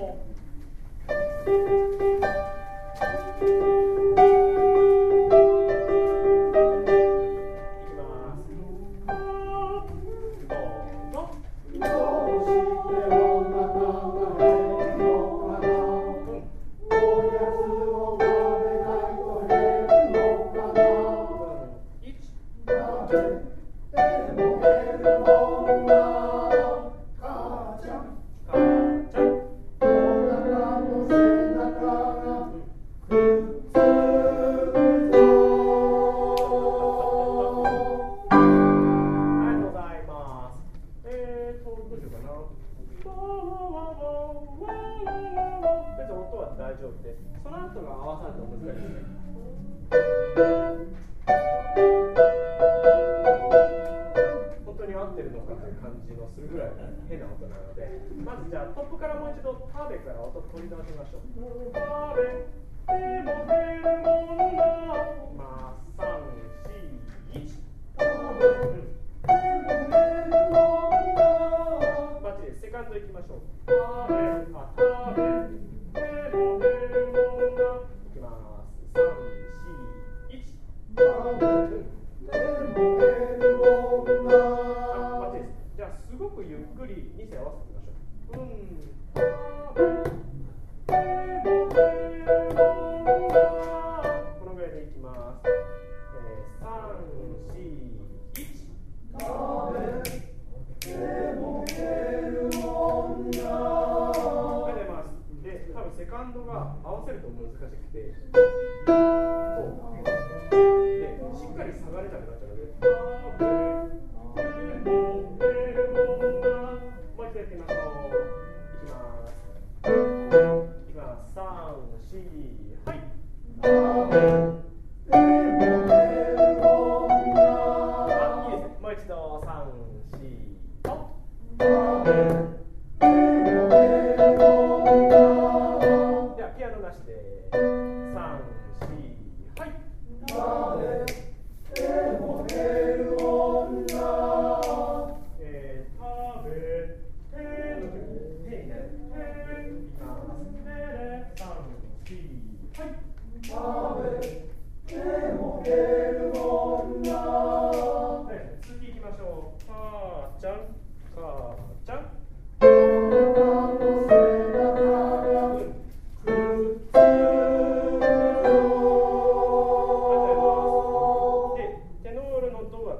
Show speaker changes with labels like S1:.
S1: 大丈夫です。その後が合わさると難しいですね。本当に合ってるのかという感じのするぐらい変な音なので、まずじゃあトップからもう一度タベから音取り直しましょう。タベでも出るもんだ。まあ3、4、1。バッチリです。セカンドいきましょう。タベじゃあすごくゆっくり2声合わせてみましょう。このぐらいでいきます。3、4、1。で、多分セカンドが合わせると難しくて、で、しっかり下がれなくなっちゃうので、もう一度やってみましょう。いきます。3、4、はい。いいですね。もう一度、3、4、と。では、ピアノなしで、3、4、はい。次行きましょう。じゃん。